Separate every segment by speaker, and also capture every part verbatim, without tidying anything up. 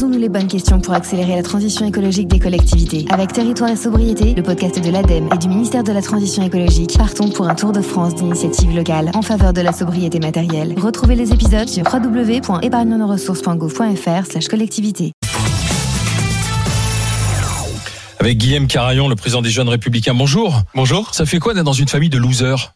Speaker 1: Posons-nous les bonnes questions pour accélérer la transition écologique des collectivités. Avec Territoire et Sobriété, le podcast de l'ADEME et du ministère de la Transition écologique, partons pour un tour de France d'initiatives locales en faveur de la sobriété matérielle. Retrouvez les épisodes sur w w w point épargne nos ressources point gouv point f r slash collectivité.
Speaker 2: Avec Guillaume Carayon, le président des Jeunes Républicains. Bonjour.
Speaker 3: Bonjour.
Speaker 2: Ça fait quoi d'être dans une famille de losers?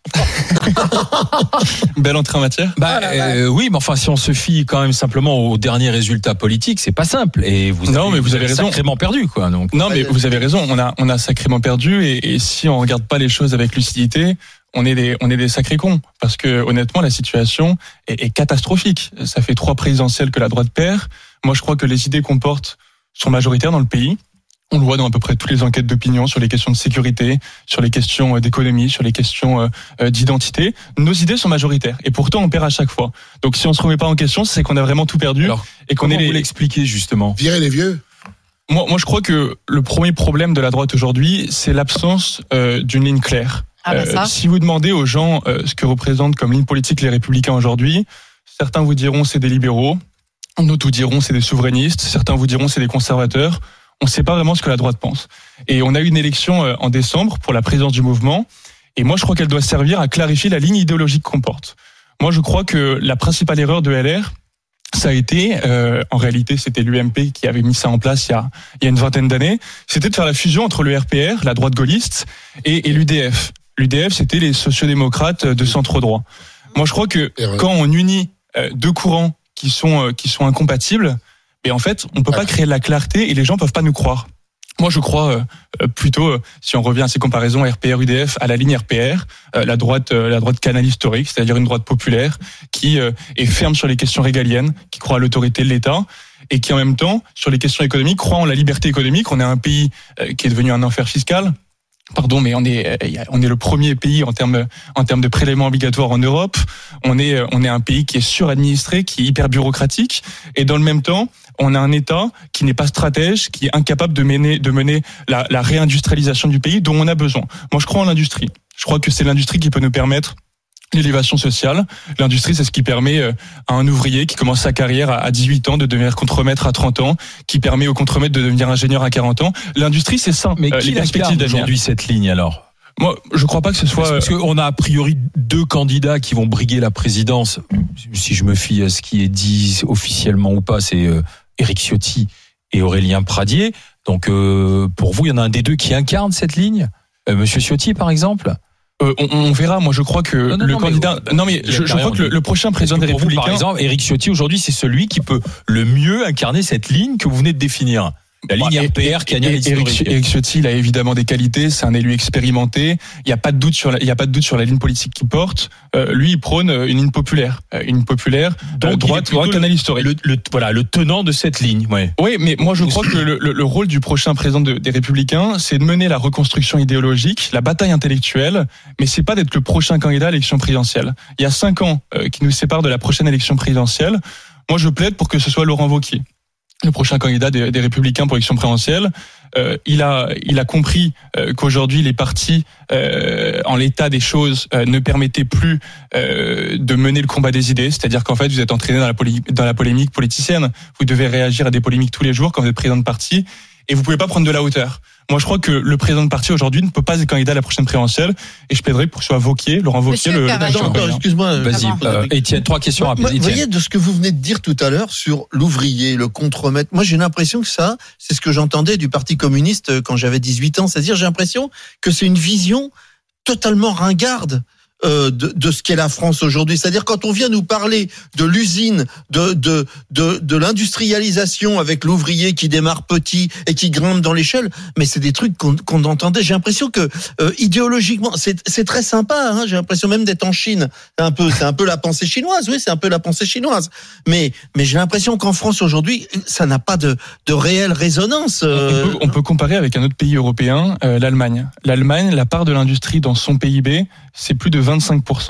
Speaker 3: Belle entrée en matière.
Speaker 2: Bah euh, oui, mais enfin si on se fie quand même simplement aux derniers résultats politiques, c'est pas simple. Et vous
Speaker 3: non,
Speaker 2: avez,
Speaker 3: mais vous,
Speaker 2: vous
Speaker 3: avez,
Speaker 2: avez
Speaker 3: raison.
Speaker 2: sacrément perdu, quoi. Donc
Speaker 3: non, mais vous avez raison. On a on a sacrément perdu et, et si on regarde pas les choses avec lucidité, on est des on est des sacrés cons. Parce que honnêtement, la situation est, est catastrophique. Ça fait trois présidentielles que la droite perd. Moi, je crois que les idées qu'on porte sont majoritaires dans le pays. On le voit dans à peu près toutes les enquêtes d'opinion sur les questions de sécurité, sur les questions d'économie, sur les questions d'identité. Nos idées sont majoritaires et pourtant on perd à chaque fois. Donc si on se remet pas en question, c'est qu'on a vraiment tout perdu.
Speaker 2: Alors,
Speaker 3: et qu'on
Speaker 2: comment
Speaker 3: est les...
Speaker 2: vous l'expliquez justement?
Speaker 4: Virer les vieux.
Speaker 3: Moi, moi, je crois que le premier problème de la droite aujourd'hui, c'est l'absence euh, d'une ligne claire.
Speaker 5: Ah bah ça.
Speaker 3: Euh, si vous demandez aux gens euh, ce que représentent comme ligne politique les Républicains aujourd'hui, certains vous diront c'est des libéraux, d'autres vous diront c'est des souverainistes, certains vous diront c'est des conservateurs. On ne sait pas vraiment ce que la droite pense. Et on a eu une élection en décembre pour la présidence du mouvement. Et moi, je crois qu'elle doit servir à clarifier la ligne idéologique qu'on porte. Moi, je crois que la principale erreur de L R, ça a été, euh, en réalité, c'était l'U M P qui avait mis ça en place il y a, il y a une vingtaine d'années, c'était de faire la fusion entre le R P R, la droite gaulliste, et, et l'U D F. L'U D F, c'était les sociodémocrates de centre-droit. Moi, je crois que quand on unit euh, deux courants qui sont, euh, qui sont incompatibles, et en fait, on peut pas créer de la clarté et les gens peuvent pas nous croire. Moi, je crois euh, plutôt, euh, si on revient à ces comparaisons R P R U D F, à la ligne R P R, euh, la droite, euh, la droite canal historique, c'est-à-dire une droite populaire qui euh, est ferme sur les questions régaliennes, qui croit à l'autorité de l'État et qui en même temps, sur les questions économiques, croit en la liberté économique. On est un pays euh, qui est devenu un enfer fiscal. Pardon, mais on est on est le premier pays en termes en termes de prélèvements obligatoires en Europe. On est on est un pays qui est suradministré, qui est hyper bureaucratique, et dans le même temps, on a un État qui n'est pas stratège, qui est incapable de mener de mener la, la réindustrialisation du pays dont on a besoin. Moi, je crois en l'industrie. Je crois que c'est l'industrie qui peut nous permettre l'élévation sociale. L'industrie, c'est ce qui permet à un ouvrier qui commence sa carrière à dix-huit ans de devenir contremaître à trente ans, qui permet au contremaître de devenir ingénieur à quarante ans. L'industrie, c'est ça.
Speaker 2: Mais qui incarne aujourd'hui cette ligne alors?
Speaker 3: Moi, je crois pas que ce soit...
Speaker 2: Parce qu'on a a priori deux candidats qui vont briguer la présidence. Si je me fie à ce qui est dit officiellement ou pas, c'est Éric Ciotti et Aurélien Pradier. Donc, euh, pour vous, il y en a un des deux qui incarne cette ligne? euh, Monsieur Ciotti, par exemple?
Speaker 3: Euh, on, on verra. Moi, je crois que
Speaker 2: non, non,
Speaker 3: le
Speaker 2: non,
Speaker 3: candidat.
Speaker 2: Mais,
Speaker 3: non, mais je, je crois que le, le prochain président des Républicains,
Speaker 2: par exemple, Éric Ciotti aujourd'hui, c'est celui qui peut le mieux incarner cette ligne que vous venez de définir. La ligne R P R qui a gagné l'historique.
Speaker 3: Éric Ciotti, il a évidemment des qualités. C'est un élu expérimenté. Il y a pas de doute sur la, il y a pas de doute sur la ligne politique qu'il porte. Euh, lui, il prône une ligne populaire, euh, une ligne donc euh, droite, droite canal historique.
Speaker 2: Le, le, voilà, le tenant de cette ligne. Ouais.
Speaker 3: Oui, mais moi je crois que le, le, le rôle du prochain président de, des Républicains, c'est de mener la reconstruction idéologique, la bataille intellectuelle, mais c'est pas d'être le prochain candidat à l'élection présidentielle. Il y a cinq ans euh, qui nous séparent de la prochaine élection présidentielle. Moi, je plaide pour que ce soit Laurent Wauquiez, le prochain candidat des, des Républicains pour l'élection présidentielle. Euh, il a, il a compris euh, qu'aujourd'hui les partis, euh, en l'état des choses, euh, ne permettaient plus euh, de mener le combat des idées. C'est-à-dire qu'en fait, vous êtes entraîné dans la, polé- dans la polémique politicienne. Vous devez réagir à des polémiques tous les jours quand vous êtes président de parti, et vous pouvez pas prendre de la hauteur. Moi, je crois que le président de parti aujourd'hui ne peut pas être candidat à la prochaine présidentielle, et je plaiderai pour que ce soit Wauquiez, Laurent Wauquiez, le, le
Speaker 4: Attends, attends, excuse-moi.
Speaker 2: Vas-y, euh, Étienne, trois questions rapides.
Speaker 4: Vous voyez, de ce que vous venez de dire tout à l'heure sur l'ouvrier, le contremaître, moi j'ai l'impression que ça, c'est ce que j'entendais du Parti communiste quand j'avais dix-huit ans, c'est-à-dire j'ai l'impression que c'est une vision totalement ringarde Euh, de, de ce qu'est la France aujourd'hui. C'est-à-dire quand on vient nous parler de l'usine, de de de, de l'industrialisation avec l'ouvrier qui démarre petit et qui grimpe dans l'échelle, mais c'est des trucs qu'on, qu'on entendait. J'ai l'impression que euh, idéologiquement, c'est c'est très sympa. Hein, j'ai l'impression même d'être en Chine. C'est un peu c'est un peu la pensée chinoise. Oui, c'est un peu la pensée chinoise. Mais mais j'ai l'impression qu'en France aujourd'hui, ça n'a pas de de réelle résonance. Euh...
Speaker 3: On, peut, on peut comparer avec un autre pays européen, euh, l'Allemagne. L'Allemagne, la part de l'industrie dans son P I B, c'est plus de vingt-cinq pour cent.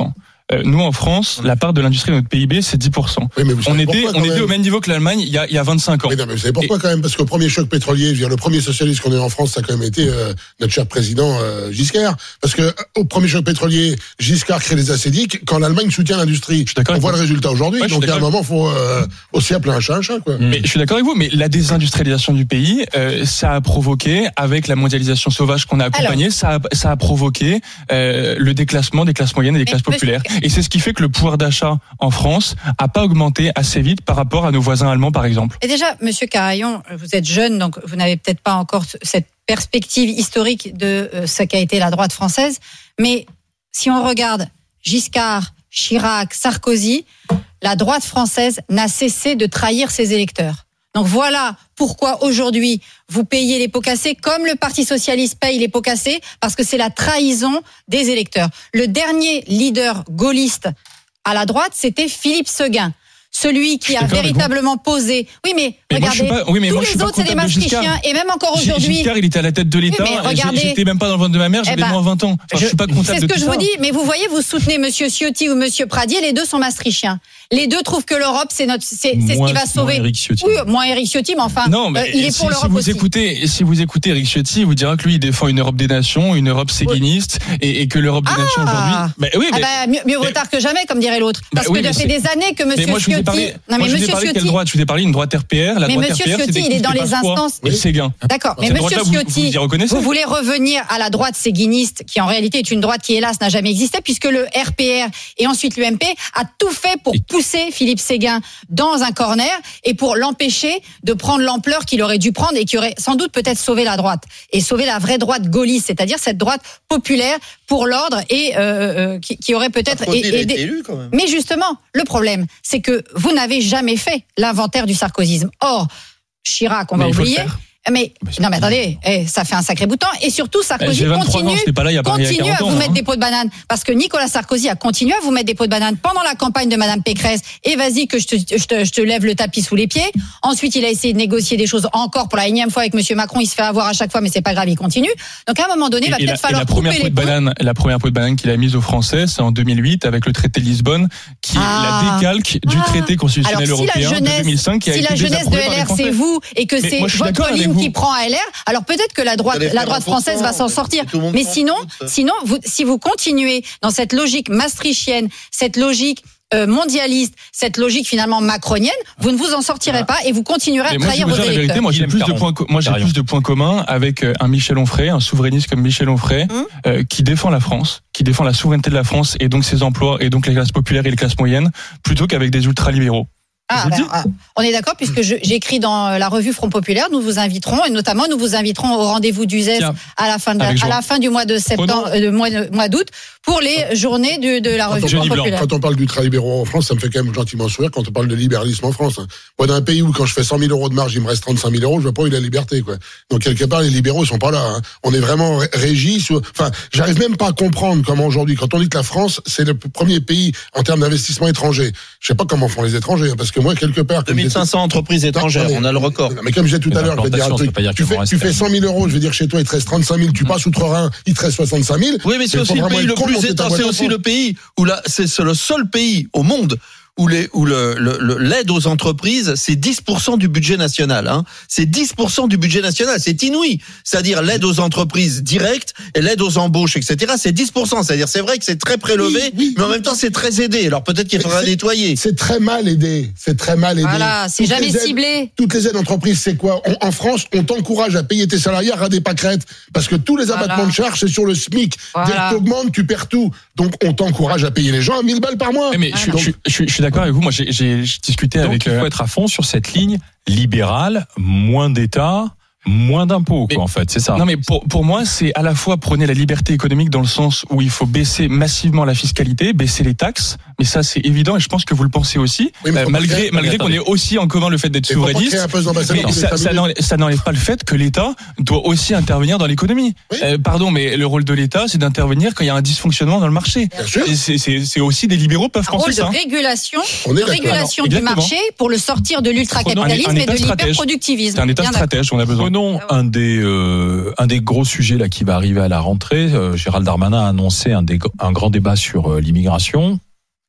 Speaker 3: Euh, nous, en France, la part de l'industrie de notre P I B, c'est dix pour cent.
Speaker 5: Oui, mais vous
Speaker 3: on
Speaker 5: savez
Speaker 3: était,
Speaker 5: pourquoi,
Speaker 3: on était
Speaker 5: même
Speaker 3: au même niveau que l'Allemagne il y a, il y a vingt-cinq ans.
Speaker 5: Mais non, mais vous savez pourquoi, Et... quand même? Parce qu'au premier choc pétrolier, je veux dire, le premier socialiste qu'on a eu en France, ça a quand même été euh, notre cher président euh, Giscard. Parce que au premier choc pétrolier, Giscard crée les acédiques quand l'Allemagne soutient l'industrie. On voit le résultat aujourd'hui. Ouais, donc, à un moment, il faut euh, aussi appeler un chat un chat, quoi.
Speaker 3: Mais je suis d'accord avec vous, mais la désindustrialisation du pays, euh, ça a provoqué, avec la mondialisation sauvage qu'on a accompagnée, ça a, ça a provoqué euh, le déclassement des classes moyennes et des classes populaires. Et c'est ce qui fait que le pouvoir d'achat en France a pas augmenté assez vite par rapport à nos voisins allemands, par exemple.
Speaker 6: Et déjà, Monsieur Carayon, vous êtes jeune, donc vous n'avez peut-être pas encore cette perspective historique de ce qu'a été la droite française. Mais si on regarde Giscard, Chirac, Sarkozy, la droite française n'a cessé de trahir ses électeurs. Donc voilà pourquoi aujourd'hui vous payez les pots cassés comme le Parti socialiste paye les pots cassés, parce que c'est la trahison des électeurs. Le dernier leader gaulliste à la droite, c'était Philippe Séguin. Celui qui a véritablement posé. Oui, mais, mais regardez, pas, oui, mais tous les autres, c'est des maastrichtiens. Et même encore aujourd'hui.
Speaker 3: Giscard, il était à la tête de l'État. Oui, regardez, j'étais même pas dans le ventre de ma mère, j'avais eh ben, moins vingt ans. Enfin, je, je suis pas comptable.
Speaker 6: C'est ce
Speaker 3: de
Speaker 6: que je
Speaker 3: ça.
Speaker 6: vous dis. Mais vous voyez, vous soutenez Monsieur Ciotti ou Monsieur Pradier, les deux sont maastrichtiens. Les deux trouvent que l'Europe, c'est notre, c'est, c'est ce qui va sauver.
Speaker 2: Moins Éric Ciotti.
Speaker 6: Oui, moins Éric Ciotti, mais enfin,
Speaker 3: non, mais
Speaker 6: euh, il est
Speaker 3: si,
Speaker 6: pour l'Europe
Speaker 3: si vous
Speaker 6: aussi.
Speaker 3: Écoutez, si vous écoutez Éric Ciotti, il vous dira que lui, il défend une Europe des nations, une Europe séguiniste, oui. et, et que l'Europe des
Speaker 6: ah,
Speaker 3: nations aujourd'hui.
Speaker 6: Mais oui, mais, ah bah, mieux, mieux vaut tard que jamais, comme dirait l'autre. Parce bah, oui, que ça fait des années que Monsieur
Speaker 3: moi,
Speaker 6: Ciotti.
Speaker 3: Parlé, non, mais moi, Monsieur Ciotti. Quelle droite? Je vous ai parlé d'une droite R P R. La
Speaker 6: mais
Speaker 3: droite
Speaker 6: Monsieur
Speaker 3: R P R,
Speaker 6: Ciotti, il est dans les instances.
Speaker 3: Oui, Séguin.
Speaker 6: D'accord. Mais Monsieur Ciotti, vous voulez revenir à la droite séguiniste, qui en réalité est une droite qui, hélas, n'a jamais existé, puisque le R P R et ensuite l'U M P a tout fait pour pousser Philippe Séguin dans un corner et pour l'empêcher de prendre l'ampleur qu'il aurait dû prendre et qui aurait sans doute peut-être sauvé la droite et sauvé la vraie droite gaulliste, c'est-à-dire cette droite populaire pour l'ordre et euh, euh, qui, qui aurait peut-être aidé.
Speaker 4: Élu, quand même.
Speaker 6: Mais justement, le problème, c'est que vous n'avez jamais fait l'inventaire du sarkozysme. Or, Chirac, on va oublier. Mais, non, mais attendez, eh, ça fait un sacré bout de temps. Et surtout, Sarkozy
Speaker 3: eh,
Speaker 6: continue,
Speaker 3: ans, pas là, y a
Speaker 6: continue à vous
Speaker 3: ans,
Speaker 6: mettre
Speaker 3: hein.
Speaker 6: des pots de banane. Parce que Nicolas Sarkozy a continué à vous mettre des pots de banane pendant la campagne de Madame Pécresse. Et vas-y que je te, je te, je te lève le tapis sous les pieds. Ensuite, il a essayé de négocier des choses encore pour la énième fois avec Monsieur Macron. Il se fait avoir à chaque fois, mais c'est pas grave, il continue. Donc, à un moment donné, il va peut-être la, falloir
Speaker 3: la première
Speaker 6: couper
Speaker 3: peau
Speaker 6: les
Speaker 3: de banane, La première peau de banane qu'il a mise aux Français, c'est en deux mille huit avec le traité de Lisbonne, qui
Speaker 6: ah.
Speaker 3: est la décalque du
Speaker 6: ah.
Speaker 3: traité constitutionnel
Speaker 6: Alors, si
Speaker 3: européen
Speaker 6: jeunesse,
Speaker 3: de deux mille cinq qui a
Speaker 6: si
Speaker 3: été
Speaker 6: la jeunesse de L R, c'est vous, et que
Speaker 3: mais
Speaker 6: c'est
Speaker 3: moi,
Speaker 6: votre ligne qui prend à L R, alors peut-être que la droite, la droite française va s'en sortir. Mais sinon, sinon, vous, si vous continuez dans cette logique maastrichtienne, cette logique euh, mondialiste, cette logique finalement macronienne, vous ne vous en sortirez pas et vous continuerez à trahir vos électeurs.
Speaker 3: La vérité, moi j'ai plus de points, moi j'ai plus de points communs avec un Michel Onfray, un souverainiste comme Michel Onfray, hum. euh, qui défend la France, qui défend la souveraineté de la France et donc ses emplois et donc les classes populaires et les classes moyennes, plutôt qu'avec des ultralibéraux.
Speaker 6: Ah, ben, ah, on est d'accord puisque je, j'écris dans la revue Front Populaire, nous vous inviterons et notamment nous vous inviterons au rendez-vous du Z E S Tiens, à la fin de la, à la fin du mois de septembre, euh, mois, mois d'août pour les journées de, de la revue Front Populaire.
Speaker 5: Quand on parle d'ultralibéraux en France, ça me fait quand même gentiment sourire quand on parle de libéralisme en France. Hein. Moi, dans un pays où quand je fais cent mille euros de marge, il me reste trente-cinq mille euros, je vois pas où est la liberté, quoi. Donc quelque part, les libéraux sont pas là. Hein. On est vraiment régis. Sur... Enfin, j'arrive même pas à comprendre comment aujourd'hui, quand on dit que la France c'est le premier pays en termes d'investissement étranger, je sais pas comment font les étrangers, hein, parce que moi quelque part
Speaker 4: deux mille cinq cents entreprises étrangères, on a le record.
Speaker 5: Mais comme je disais tout à l'heure, je vais dire un truc. Tu fais, tu fais cent mille euros, je veux dire chez toi, il te reste trente-cinq mille, tu passes outre-Rhin, il te reste soixante-cinq mille.
Speaker 4: Oui, mais c'est aussi le pays le plus étendu, c'est aussi le pays où là, c'est, c'est le seul pays au monde où, les, où le, le, le, l'aide aux entreprises, c'est dix pour cent du budget national. Hein. C'est dix pour cent du budget national, c'est inouï. C'est-à-dire l'aide aux entreprises directes et l'aide aux embauches, et cetera. C'est dix pour cent. C'est-à-dire c'est vrai que c'est très prélevé, oui, oui, mais en même temps c'est très aidé. Alors peut-être qu'il faudra nettoyer.
Speaker 5: C'est très mal aidé. C'est très mal aidé.
Speaker 6: Voilà, c'est toutes jamais aides, ciblé.
Speaker 5: Toutes les aides d'entreprise, c'est quoi? on, En France, on t'encourage à payer tes salariés à des pâquerettes parce que tous les abattements voilà. de charges, c'est sur le SMIC. Voilà. Dès que t'augmentes, tu perds tout. Donc on t'encourage à payer les gens à mille balles par mois.
Speaker 3: Mais voilà. je, je, je, je suis d'accord avec vous. Moi, j'ai, j'ai discuté
Speaker 2: Donc,
Speaker 3: avec.
Speaker 2: Il faut euh... être à fond sur cette ligne libérale, moins d'État, moins d'impôts, quoi, en fait, c'est ça.
Speaker 3: Non, mais pour, pour moi, c'est à la fois prôner la liberté économique dans le sens où il faut baisser massivement la fiscalité, baisser les taxes, mais ça, c'est évident et je pense que vous le pensez aussi, oui, euh, malgré, créer, malgré qu'on ait aussi en commun le fait d'être souverainiste. Mais ça, ça, n'enlève, ça n'enlève pas le fait que l'État doit aussi intervenir dans l'économie. Oui. Euh, pardon, mais le rôle de l'État, c'est d'intervenir quand il y a un dysfonctionnement dans le marché.
Speaker 5: Bien sûr.
Speaker 3: Et c'est, c'est, c'est aussi des libéraux peuvent penser ça.
Speaker 6: Un rôle de régulation, de régulation Alors, du marché pour le sortir de l'ultracapitalisme et de l'hyperproductivisme.
Speaker 3: C'est un État stratège, on a besoin.
Speaker 2: Prenons un des Euh, un des gros sujets là qui va arriver à la rentrée. Euh, Gérald Darmanin a annoncé un, des, un grand débat sur euh, l'immigration.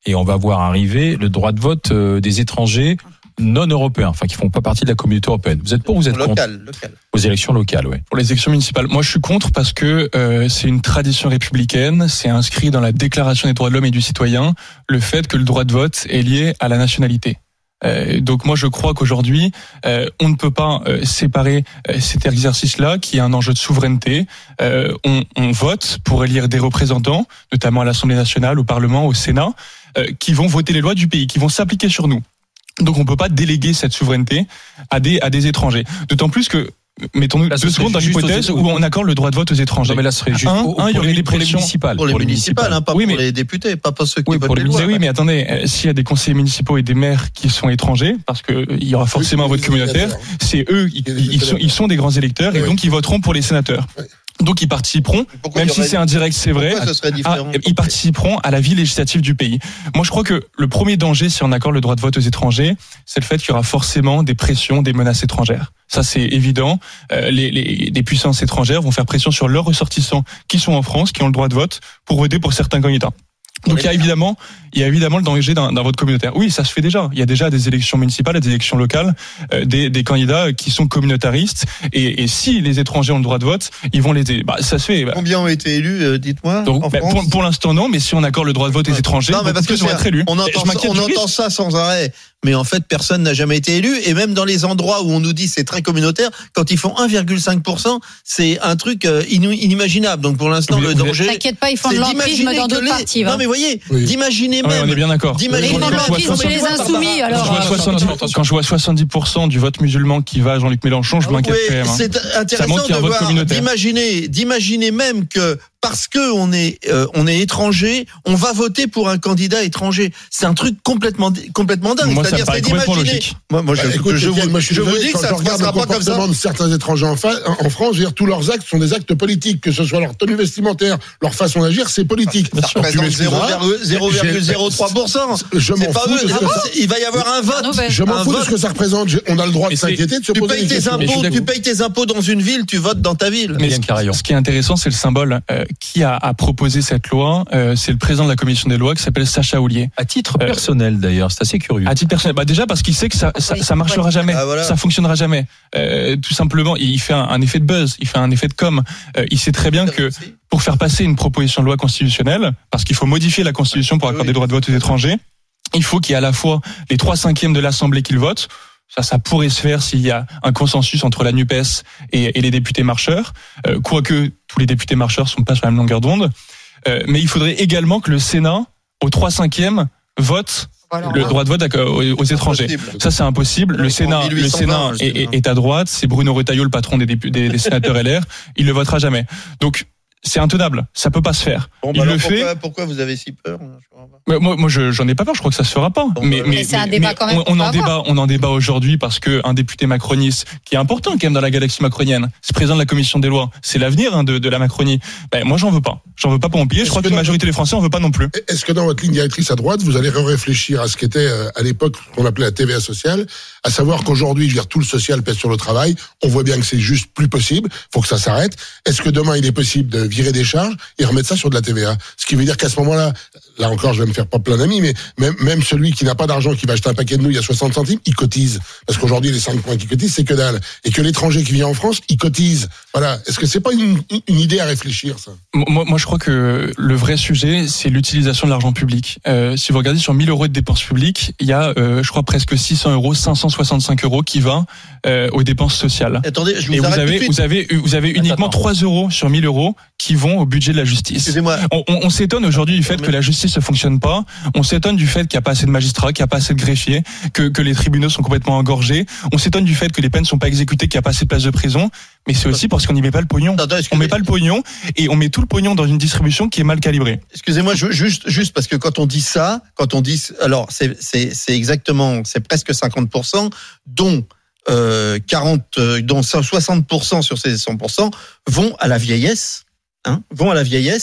Speaker 2: et on va voir arriver le droit de vote euh, des étrangers non européens, enfin qui font pas partie de la communauté européenne. Vous êtes pour ou vous êtes contre ?
Speaker 4: Local, local.
Speaker 2: Aux élections locales, oui.
Speaker 3: Pour les élections municipales, moi je suis contre parce que euh, c'est une tradition républicaine, c'est inscrit dans la Déclaration des droits de l'homme et du citoyen, le fait que le droit de vote est lié à la nationalité. Euh, donc moi je crois qu'aujourd'hui euh, on ne peut pas euh, séparer euh, cet exercice-là qui est un enjeu de souveraineté. Euh, on, on vote pour élire des représentants, notamment à l'Assemblée nationale, au Parlement, au Sénat, euh, qui vont voter les lois du pays, qui vont s'appliquer sur nous. Donc on peut pas déléguer cette souveraineté à des à des étrangers. D'autant plus que mettons-nous
Speaker 2: Là,
Speaker 3: deux secondes dans l'hypothèse où on accorde le droit de vote aux étrangers.
Speaker 2: Non mais là ce serait juste
Speaker 3: Un,
Speaker 2: pour,
Speaker 3: un, il y
Speaker 2: pour
Speaker 3: aurait
Speaker 2: les,
Speaker 3: des
Speaker 2: pour les
Speaker 3: pressions.
Speaker 2: municipales.
Speaker 4: Pour les municipales, hein, pas
Speaker 3: Oui,
Speaker 4: pour
Speaker 3: mais-
Speaker 4: les députés, pas pour ceux qui
Speaker 2: Oui,
Speaker 4: votent
Speaker 2: pour
Speaker 4: les
Speaker 2: les
Speaker 4: lois.
Speaker 3: Mais oui, mais attendez, euh, s'il y a des conseillers municipaux et des maires qui sont étrangers, parce que euh, il y aura forcément un vote communautaire, c'est eux, ils, ils sont, ils sont des grands électeurs et
Speaker 5: Oui.
Speaker 3: donc ils voteront pour les sénateurs.
Speaker 5: Oui.
Speaker 3: Donc ils participeront,
Speaker 4: Pourquoi
Speaker 3: même
Speaker 4: il y
Speaker 3: si
Speaker 4: aurait-
Speaker 3: c'est indirect, c'est vrai.
Speaker 4: Pourquoi ce serait
Speaker 3: Ah,
Speaker 4: différent
Speaker 3: ils participeront à la vie législative du pays. Moi, je crois que le premier danger, si on accorde le droit de vote aux étrangers, c'est le fait qu'il y aura forcément des pressions, des menaces étrangères. Ça, c'est évident. Euh, les, les, les puissances étrangères vont faire pression sur leurs ressortissants qui sont en France, qui ont le droit de vote, pour voter pour certains candidats. Donc il y a évidemment, il y a évidemment le danger d'un, d'un vote communautaire. Oui, ça se fait déjà. Il y a déjà des élections municipales, des élections locales, euh, des, des candidats qui sont communautaristes. Et, et si les étrangers ont le droit de vote, ils vont les aider. Bah, ça se fait. Bah.
Speaker 4: Combien ont été élus, euh, dites-moi,
Speaker 3: Donc,
Speaker 4: en
Speaker 3: bah,
Speaker 4: France
Speaker 3: pour, pour l'instant non, mais si on accorde le droit de vote aux étrangers,
Speaker 4: Non, mais parce que
Speaker 3: ils vont
Speaker 4: c'est-
Speaker 3: être élus.
Speaker 4: on
Speaker 3: Et
Speaker 4: entend,
Speaker 3: je m'inquiète
Speaker 4: on
Speaker 3: du risque.
Speaker 4: entend ça sans arrêt, mais en fait personne n'a jamais été élu, et même dans les endroits où on nous dit c'est très communautaire, quand ils font un virgule cinq pour cent, c'est un truc euh, inu- inimaginable. Donc pour l'instant
Speaker 3: Vous-
Speaker 4: le
Speaker 3: vous êtes-
Speaker 4: danger,
Speaker 6: T'inquiète pas, ils font
Speaker 4: c'est
Speaker 6: de l'entrisme
Speaker 4: d'imaginer
Speaker 6: dans
Speaker 4: que
Speaker 6: d'autres
Speaker 4: les-
Speaker 6: parties.
Speaker 4: Non
Speaker 6: hein.
Speaker 4: mais voyez,
Speaker 5: Oui.
Speaker 4: d'imaginer
Speaker 3: Ah ouais,
Speaker 4: même,
Speaker 3: on est bien d'accord.
Speaker 4: d'imaginer
Speaker 6: Mais ils font de
Speaker 3: Quand je vois
Speaker 6: l'entrisme chez les
Speaker 3: soixante-
Speaker 6: insoumis, alors.
Speaker 3: Quand je vois
Speaker 2: Attention,
Speaker 3: soixante-dix
Speaker 2: attention.
Speaker 3: quand je vois soixante-dix pour cent du vote musulman qui va à Jean-Luc Mélenchon, je m'inquiète
Speaker 4: Oui,
Speaker 3: quand même. hein.
Speaker 4: c'est
Speaker 3: Ça
Speaker 4: intéressant
Speaker 3: montre qu'il y a
Speaker 4: de
Speaker 3: un vote
Speaker 4: voir,
Speaker 3: communautaire.
Speaker 4: d'imaginer, d'imaginer même que parce que on est, euh, on est étranger, on va voter pour un candidat étranger. C'est un truc complètement, complètement dingue.
Speaker 3: Moi, ça me
Speaker 4: C'est-à-dire,
Speaker 3: paraît
Speaker 4: c'est
Speaker 3: complètement
Speaker 4: d'imaginer.
Speaker 3: logique.
Speaker 4: Moi, moi, je,
Speaker 5: Bah, écoute,
Speaker 4: je,
Speaker 5: Étienne,
Speaker 4: vous,
Speaker 5: moi, je suis
Speaker 4: je vous
Speaker 5: désolé,
Speaker 4: dis que
Speaker 5: quand
Speaker 4: ça
Speaker 5: je
Speaker 4: ne se
Speaker 5: regarde
Speaker 4: passera
Speaker 5: le
Speaker 4: pas comme ça.
Speaker 5: comportement de certains étrangers en, fa- en France, je veux dire, tous leurs actes sont des actes politiques, que ce soit leur tenue vestimentaire, leur façon d'agir, c'est politique.
Speaker 4: Ça
Speaker 5: Donc, tu
Speaker 4: représente
Speaker 5: m'excuseras,
Speaker 4: zéro virgule zéro trois pour cent.
Speaker 5: Je m'en
Speaker 4: C'est pas
Speaker 5: fous
Speaker 4: eux.
Speaker 5: de ce que ça-
Speaker 4: Il va y avoir un vote.
Speaker 6: Nobel.
Speaker 5: Je m'en
Speaker 4: Un
Speaker 5: fous de
Speaker 4: vote.
Speaker 5: ce que ça représente. Je- On a le droit de
Speaker 3: Et c'est-
Speaker 5: s'inquiéter, de se
Speaker 4: Tu
Speaker 5: poser
Speaker 4: payes
Speaker 5: des
Speaker 4: tes
Speaker 5: questions.
Speaker 3: Mais je suis
Speaker 4: impôts, tu
Speaker 3: d'accord.
Speaker 4: payes tes impôts dans une ville, tu votes dans ta ville.
Speaker 3: Mais
Speaker 2: Yann Carayon.
Speaker 3: ce qui est intéressant, c'est le symbole. Euh, qui a, a proposé cette loi euh, C'est le président de la commission des lois qui s'appelle Sacha Houlier.
Speaker 2: À titre
Speaker 3: Euh,
Speaker 2: personnel d'ailleurs, c'est assez curieux.
Speaker 3: À titre personnel, bah déjà parce qu'il sait que ça, ça,
Speaker 6: Oui,
Speaker 3: ça marchera jamais,
Speaker 4: Ah, voilà.
Speaker 3: ça fonctionnera jamais. Euh, tout simplement, il fait un, un effet de buzz, il fait un effet de com. Euh, il sait très bien que pour faire passer une proposition de loi constitutionnelle, parce qu'il faut modifier la Constitution pour accorder
Speaker 4: Oui.
Speaker 3: le droit de vote aux étrangers, il faut qu'il y ait à la fois les trois cinquièmes de l'Assemblée qui le votent. Ça, ça pourrait se faire s'il y a un consensus entre la NUPES et, et les députés marcheurs, euh, quoique tous les députés marcheurs sont pas sur la même longueur d'onde. Euh, mais il faudrait également que le Sénat, aux trois cinquièmes, vote
Speaker 6: Voilà.
Speaker 3: le droit de vote à- aux, aux étrangers.
Speaker 4: Impossible.
Speaker 3: Ça, c'est impossible. Le
Speaker 4: Oui, en
Speaker 3: Sénat, le
Speaker 4: mille huit cent vingt,
Speaker 3: Sénat
Speaker 4: je sais
Speaker 3: est, est-
Speaker 4: bien.
Speaker 3: est à droite. C'est Bruno Retailleau, le patron des, dépu- des, des sénateurs L R. Il le votera jamais. Donc, c'est intenable. Ça peut pas se faire.
Speaker 4: Bon,
Speaker 3: Il
Speaker 4: bah
Speaker 3: le
Speaker 4: alors
Speaker 3: fait.
Speaker 4: pourquoi, pourquoi vous avez si peur? Je comprends pas.
Speaker 3: Mais moi, moi, je, j'en ai pas peur. Je crois que ça se fera pas.
Speaker 4: Bon,
Speaker 3: mais,
Speaker 4: bah,
Speaker 3: mais,
Speaker 6: Mais c'est un
Speaker 3: mais-
Speaker 6: débat
Speaker 3: mais
Speaker 6: quand même
Speaker 3: on,
Speaker 6: qu'on
Speaker 3: on
Speaker 6: peut
Speaker 3: en débat,
Speaker 6: avoir.
Speaker 3: on en débat aujourd'hui parce que un député macroniste qui est important quand même dans la galaxie macronienne, c'est président de la commission des lois. C'est l'avenir hein, de, de la Macronie. Ben, moi, j'en veux pas. J'en veux pas pour mon pays. Je
Speaker 5: Est-ce
Speaker 3: crois
Speaker 5: que
Speaker 3: que la
Speaker 5: dans-
Speaker 3: majorité des Français en veut pas non plus.
Speaker 5: Est-ce que dans votre ligne directrice à droite, vous allez réfléchir à ce qu'était euh, à l'époque ce qu'on appelait la T V A sociale, à savoir qu'aujourd'hui, je veux dire, tout le social pèse sur le travail. On voit bien que c'est juste plus possible. Faut que ça s'arrête. Est-ce que demain, il est possible de virer des charges et remettre ça sur de la T V A? Ce qui veut dire qu'à ce moment-là, là encore, je vais me faire pas plein d'amis, mais même, même celui qui n'a pas d'argent, qui va acheter un paquet de nouilles à soixante centimes, il cotise. Parce qu'aujourd'hui, les cinq points qui cotisent, c'est que dalle. Et que l'étranger qui vient en France, il cotise. Voilà. Est-ce que c'est pas une, une idée à réfléchir, ça?
Speaker 3: Moi, moi, je crois que le vrai sujet, c'est l'utilisation de l'argent public. Euh, si vous regardez sur mille euros de dépenses publiques, il y a, euh, je crois, presque six cents euros, cinq cent soixante-cinq euros qui va euh, aux dépenses sociales.
Speaker 4: Attendez, je vous
Speaker 3: Et vous
Speaker 4: arrête tout de
Speaker 3: avez,
Speaker 4: suite.
Speaker 3: vous avez, vous avez uniquement
Speaker 2: attends.
Speaker 3: trois euros sur mille euros qui vont au budget de la justice.
Speaker 4: Excusez-moi.
Speaker 3: On, on, on s'étonne aujourd'hui du fait
Speaker 4: Mais-
Speaker 3: que la justice ne fonctionne pas. On s'étonne du fait qu'il n'y a pas assez de magistrats, qu'il n'y a pas assez de greffiers, que, que les tribunaux sont complètement engorgés. On s'étonne du fait que les peines ne sont pas exécutées, qu'il n'y a pas assez de places de prison. Mais c'est aussi parce qu'on n'y met pas le pognon.
Speaker 4: Attends,
Speaker 3: On
Speaker 4: excusez-
Speaker 3: met pas le pognon et on met tout le pognon dans une distribution qui est mal calibrée.
Speaker 4: Excusez-moi, je- juste, juste parce que quand on dit ça, quand on dit, alors c'est, c'est, c'est exactement, c'est presque cinquante pour cent, dont euh, quarante, euh, dont soixante pour cent sur ces cent pour cent vont à la vieillesse, hein, vont à la vieillesse.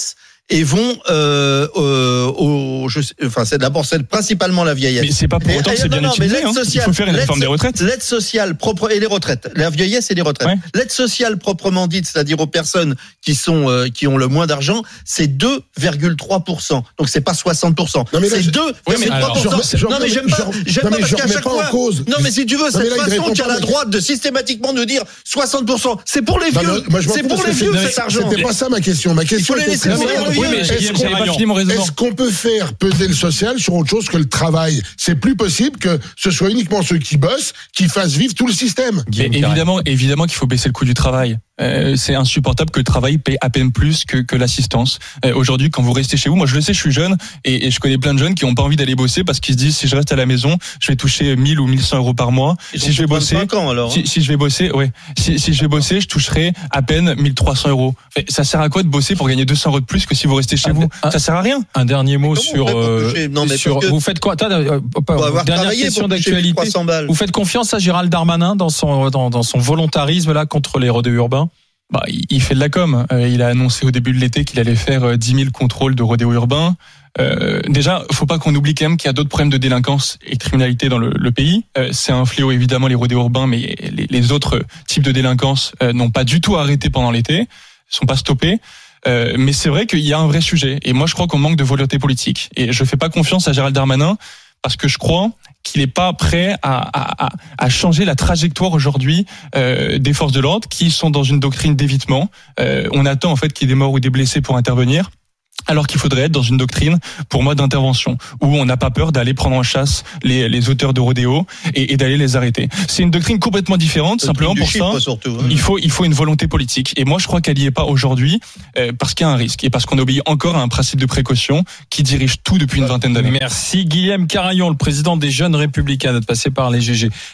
Speaker 4: et vont euh, euh, au, je sais, enfin c'est d'abord c'est principalement la vieillesse.
Speaker 3: Mais c'est pas pour autant que c'est bien
Speaker 4: non,
Speaker 3: utilisé.
Speaker 4: L'aide
Speaker 3: hein.
Speaker 4: sociale,
Speaker 3: Il faut faire une réforme des retraites.
Speaker 4: L'aide sociale propre et les retraites, la vieillesse et les retraites.
Speaker 3: Ouais.
Speaker 4: L'aide sociale proprement dite, c'est-à-dire aux personnes qui sont euh, qui ont le moins d'argent, c'est deux virgule trois pour cent. Donc c'est pas soixante pour cent.
Speaker 5: Non, mais là,
Speaker 4: c'est
Speaker 5: je-
Speaker 4: deux virgule trois pour cent.
Speaker 5: Je- je-
Speaker 4: Non mais j'aime pas,
Speaker 5: je-
Speaker 4: j'aime
Speaker 5: non,
Speaker 4: pas
Speaker 5: mais
Speaker 4: parce
Speaker 5: je
Speaker 4: qu'à
Speaker 5: remets
Speaker 4: chaque
Speaker 5: pas en
Speaker 4: fois.
Speaker 5: cause.
Speaker 4: Non mais si tu veux
Speaker 5: Non, mais
Speaker 4: cette
Speaker 5: là, il
Speaker 4: façon
Speaker 5: répond
Speaker 4: qu'a
Speaker 5: pas
Speaker 4: la
Speaker 5: à ma-
Speaker 4: droite de systématiquement nous dire soixante pour cent, c'est pour les
Speaker 5: Non,
Speaker 4: vieux,
Speaker 5: mais moi, je m'en
Speaker 4: c'est
Speaker 5: fous
Speaker 4: pour
Speaker 5: parce
Speaker 4: les
Speaker 5: que
Speaker 4: vieux
Speaker 5: c'est-
Speaker 4: cet argent.
Speaker 5: C'était pas ça ma question. Ma question
Speaker 4: les
Speaker 5: était
Speaker 4: laisser
Speaker 5: très
Speaker 4: mourir,
Speaker 5: simple.
Speaker 4: les vieux.
Speaker 3: Oui, mais
Speaker 5: Est-ce
Speaker 3: Guillaume,
Speaker 5: qu'on-
Speaker 3: j'avais pas fini mon raisonnement.
Speaker 5: Est-ce qu'on peut faire peser le social sur autre chose que le travail? C'est plus possible que ce soit uniquement ceux qui bossent qui fassent vivre tout le système.
Speaker 3: Mais évidemment, évidemment qu'il faut baisser le coût du travail. Euh, c'est insupportable que le travail paye à peine plus que, que l'assistance. Euh, aujourd'hui, quand vous restez chez vous, moi je le sais, je suis jeune et, et je connais plein de jeunes qui ont pas envie d'aller bosser parce qu'ils se disent si je reste à la maison, je vais toucher mille ou mille cent euros par mois.
Speaker 4: Ils
Speaker 3: Si
Speaker 4: ont
Speaker 3: je vais bosser,
Speaker 4: vingt-cinq ans, alors, hein.
Speaker 3: si, si je vais bosser, ouais, si, si je vais bosser, je toucherai à peine mille trois cents euros. Et ça sert à quoi de bosser pour gagner deux cents euros de plus que si vous restez chez
Speaker 2: Ah,
Speaker 3: vous?
Speaker 2: ah.
Speaker 3: Ça sert à rien.
Speaker 2: Un dernier mot
Speaker 4: Mais comment on
Speaker 2: sur,
Speaker 4: fait pour
Speaker 2: euh,
Speaker 4: toucher Non, mais
Speaker 2: sur
Speaker 4: parce que-
Speaker 2: vous faites quoi Attends, euh, pas-
Speaker 4: Faut avoir
Speaker 2: dernière
Speaker 4: travaillé
Speaker 2: question
Speaker 4: pour toucher
Speaker 2: d'actualité.
Speaker 4: trois cents balles.
Speaker 2: Vous faites confiance à Gérald Darmanin dans son dans, dans son volontarisme là contre les rodéos urbains?
Speaker 3: Bah, il il fait de la com. Euh, il a annoncé au début de l'été qu'il allait faire euh, dix mille contrôles de rodéos urbains. Euh, déjà, faut pas qu'on oublie quand même qu'il y a d'autres problèmes de délinquance et de criminalité dans le, le pays. Euh, c'est un fléau évidemment les rodéos urbains, mais les, les autres types de délinquance euh, n'ont pas du tout arrêté pendant l'été, sont pas stoppés. Euh, mais c'est vrai qu'il y a un vrai sujet. Et moi, je crois qu'on manque de volonté politique. Et je fais pas confiance à Gérald Darmanin parce que je crois qu'il n'est pas prêt à, à, à, à changer la trajectoire aujourd'hui euh, des forces de l'ordre qui sont dans une doctrine d'évitement. Euh, on attend en fait qu'il y ait des morts ou des blessés pour intervenir, alors qu'il faudrait être dans une doctrine, pour moi, d'intervention, où on n'a pas peur d'aller prendre en chasse les, les auteurs de rodéo et, et d'aller les arrêter. C'est une doctrine complètement différente, simplement
Speaker 4: Du
Speaker 3: pour
Speaker 4: chiffre,
Speaker 3: ça.
Speaker 4: surtout, hein.
Speaker 3: Il faut, il faut une volonté politique. Et moi, je crois qu'elle n'y est pas aujourd'hui, euh, parce qu'il y a un risque et parce qu'on obéit encore à un principe de précaution qui dirige tout depuis une vingtaine d'années.
Speaker 2: Merci Guillaume Carayon, le président des Jeunes Républicains, d'être passé par les G G.